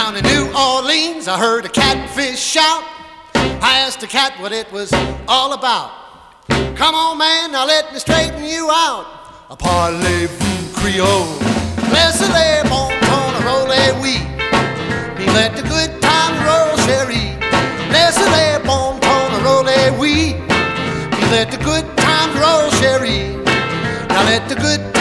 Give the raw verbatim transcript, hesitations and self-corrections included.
Down in New Orleans, I heard a catfish shout. I asked the cat what it was all about. Come on, man, now let me straighten you out. A parlez-vous Creole, laissez-les bon ton roulez-oui. Me let the good time roll, chérie. Laissez-les bon ton roulez-oui. Me let the good time roll, chérie. Now let the good